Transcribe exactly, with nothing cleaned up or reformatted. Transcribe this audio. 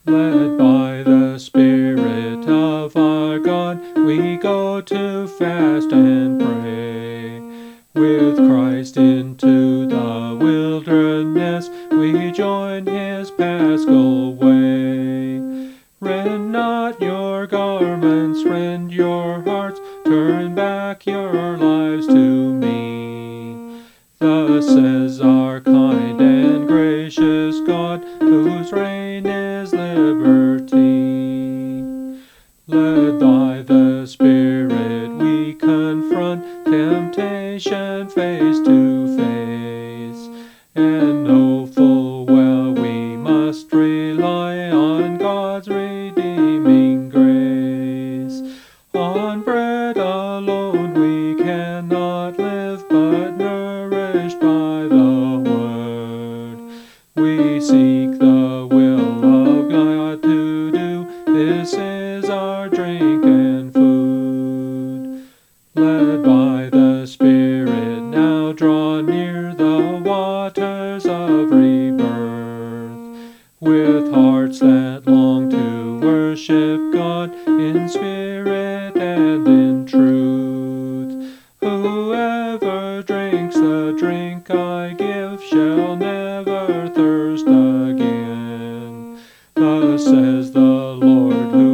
Led by the Spirit of our God, we go to fast and pray. With Christ into the wilderness, we join his paschal way. Rend not your garments, rend your hearts, turn back your lives to me. Thus says our kind and gracious God, whose reign is liberty. Led by the Spirit we confront temptation face to face, and know full well we must rely on God's redeeming grace. On bread alone we cannot live, but nourished by the Word. We seek the will of God to do, this is our drink and food. Led by the Spirit now draw near the waters of rebirth, with hearts that long to worship God in spirit and in truth. Whoever drinks the drink I give shall never thirst again. Thus says the Lord, who